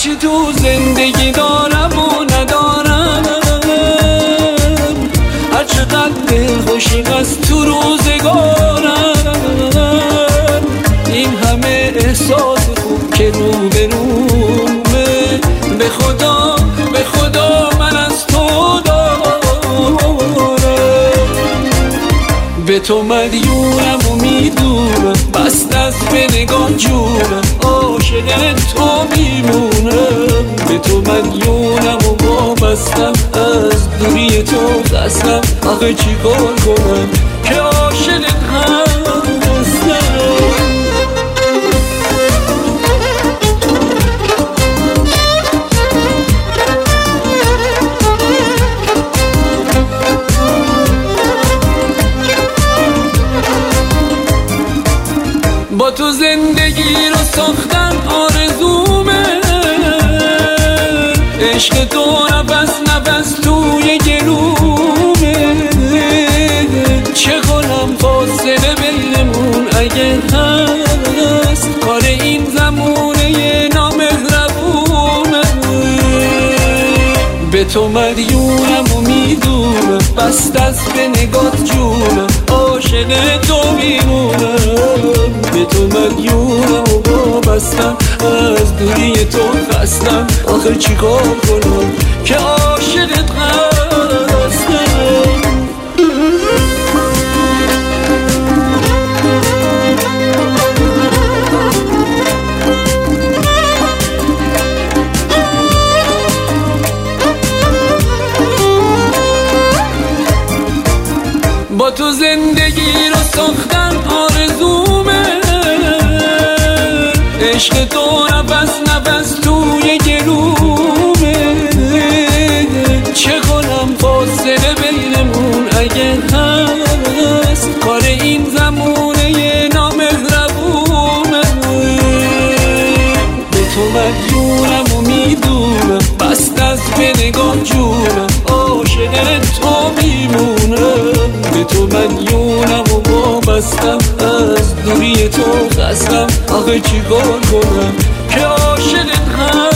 هرچی تو زندگی دارم و ندارم، هرچقدر دلخوشی از تو روزگارم، این همه احساس خوب که رو به رومه، به خدا به خدا من از تو دارم، به تو مدیونم و میدونم، بست از به نگاه جونم، عاشق تو میمونم، به تو مدیونم و وابستم، از دوری تو خستم، آخه چی کار کنم که عاشقت هستم. با تو زندگی رو ساختن آرزومه، عشق تو نفس نفس توی گلومه، چه کنم فاصله بینمون اگه هست، کار این زمونه نامهربونه، به تو مدیونم و میدونم، بست از به نگات جونم، عاشق تو میمونم، به تو مدیونم و وابستم، از دوری تو خستم، آخه چی کار کنم که عاشقت هستم. با تو زندگی رو ساختن آرزومه، عشق تو نفس نفس توی گلومه، چه کنم فاصله بینمون اگه هست، کار این زمونه نامهربونه، به تو مدیونم و میدونم، بست از به نگاه جونم، عاشق تو میمونم، به تو مدیونم و وابستم، از دوری تو خستم، آخه چی کار کنم که عاشقت هستم.